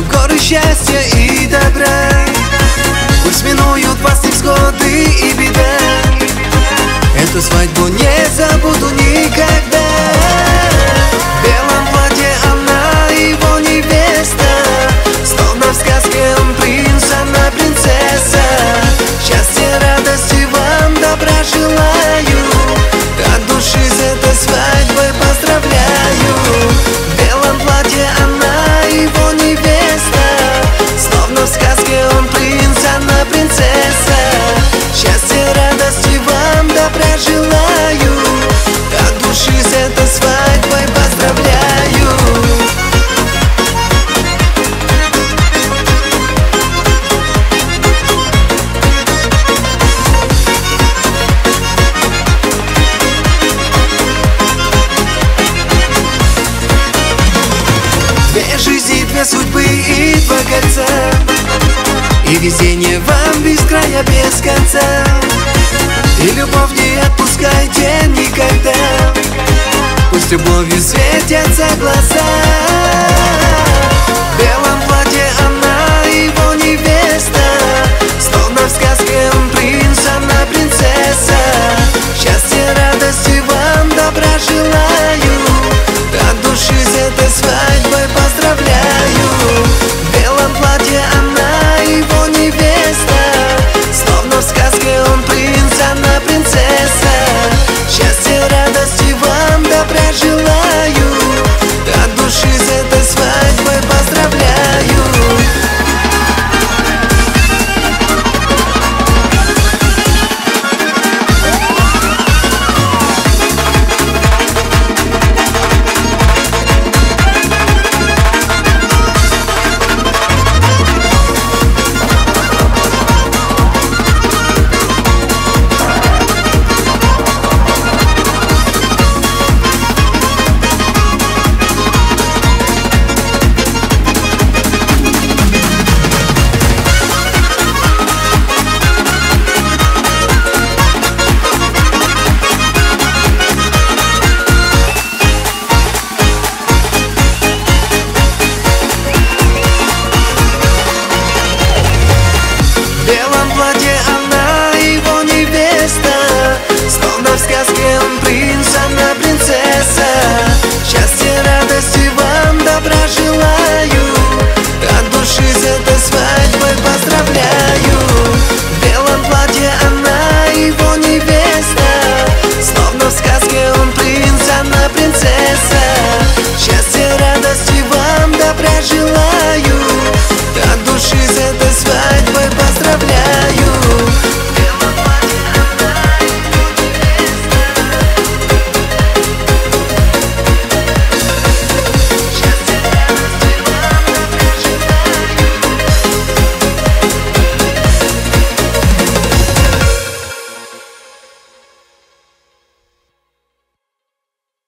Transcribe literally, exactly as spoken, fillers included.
горы счастья и добра. Пусть минуют вас невзгоды и беда, эту свадьбу не забуду никогда. В белом платье она, его невеста, словно в сказке он принц, она принцесса. Счастья, радости вам, добра желаю, от души с этой свадьбой поздравляю. В белом платье она, его невеста, словно в сказке он принц, она принцесса. Счастья, радости вам, добра желаю, от души с этой свадьбой поздравляю. Две жизни, две судьбы и два кольца, и везение вам без края, без конца. И любовь не отпускайте никогда, пусть любовью светятся глаза.